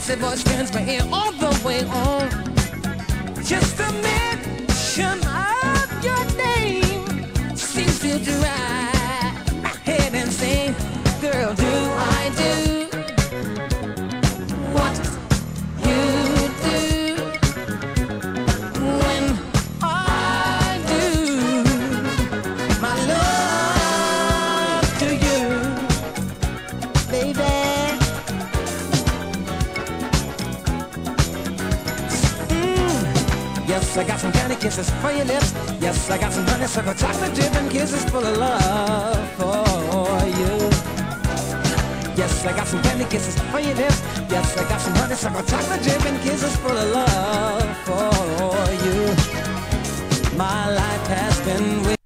sexy voice turns my ear all the way on. Just a mention of your name seems to drive my head insane. Girl, do I do what you do when I do my love to you, baby? Yes, I got some candy kisses for your lips. Yes, I got some honeysuckle chocolate dripping kisses full of love for you. Yes, I got some candy kisses for your lips. Yes, I got some honeysuckle chocolate dripping kisses full of love for you. My life has been